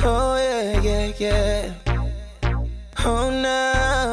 Oh yeah, yeah, yeah. Oh no.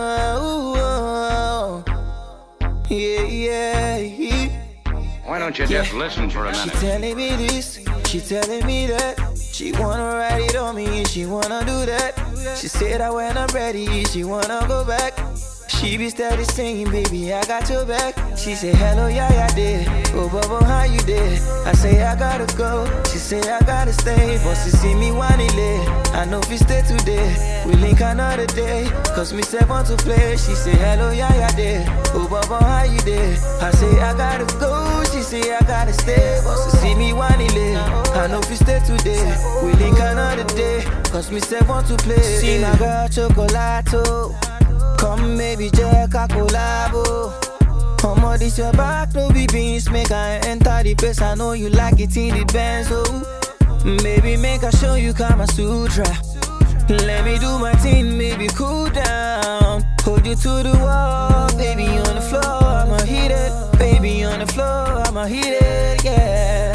Oh. Yeah, yeah. Why don't you just listen for a minute? She telling me this, she telling me that. She wanna ride it on me, she wanna do that. She said that when I'm ready, she wanna go back. She be steady singing, baby, I got your back. She say, hello, yeah, I did. Oh, Bobo, how you did? I say, I gotta go. She say, I gotta stay. But she see me whining late. I know if we stay today, we link another day. Cause me say want to play. She say, hello, yeah, I did. Oh, Bobo, how you did? I say, I gotta go. She say, I gotta stay. But she see me whining late. I know if we stay today, we link another day. Cause me say want to play. See my girl, Chocolato. Come baby, Jack, I collabo. Come on, this your back, no be beans. Make I enter the place, I know you like it in the Benz, oh. Baby, make I show you Kama Sutra. Let me do my thing, maybe cool down. Hold you to the wall, baby on the floor, I'ma hit it. Baby on the floor, I'ma hit it, yeah.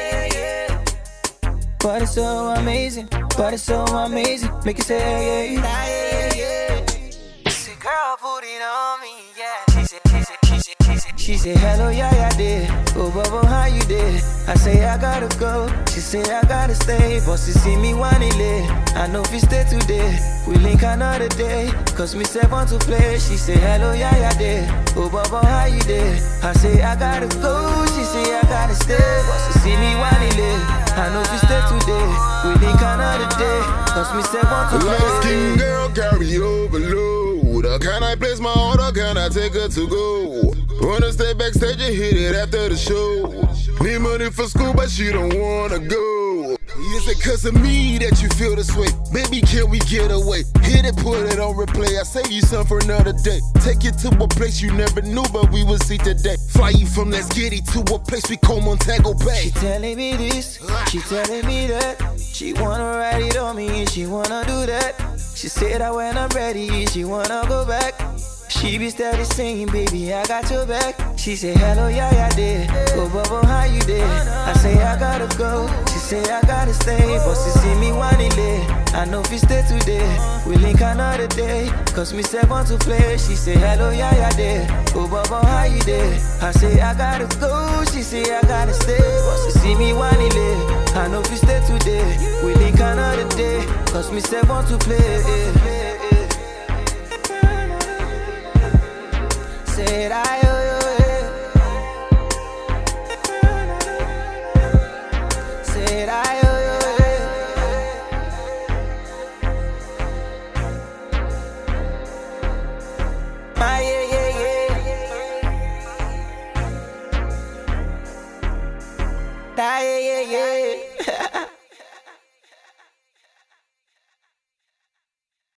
But it's so amazing, but it's so amazing. Make you say, yeah. Girl, put it on me, yeah. She said, hello, yeah, I did. Oh, Bobo, how you did? I say, I gotta go. She say, I gotta stay. But she see me whining late. I know if we stay today, we link another day. Cause me say want to play. She say, hello, yeah, I did. Oh, Bobo, how you did? I say, I gotta go. She say, I gotta stay. But she see me whining late. I know if we stay today, we link another day. Cause me say want to play. Light skin girl, carry overload. Can I place my order? Can I take her to go? Wanna stay backstage and hit it after the show. Need money for school, but she don't wanna go. Is it cause of me that you feel this way? Baby, can we get away? Hit it, put it on replay. I save you some for another day. Take you to a place you never knew, but we will see today. Fly you from Let's Get It to a place we call Montego Bay. She telling me this, she telling me that. She wanna ride it on me, she wanna do that. She said that when I'm ready, she wanna go back. She be steady singing, baby, I got your back. She say, hello, yeah, I did. Oh, Bobo, how you did? I say, I gotta go. She say, I gotta stay. But she see me whining late. I know if we stay today, we link another day. Cause me say want to play. She say, hello, yeah, I did. Oh, Bobo, how you did? I say, I gotta go. She say, I gotta stay. But she see me whining late. I know if we stay today, we link another day. Cause me say want to play. Said I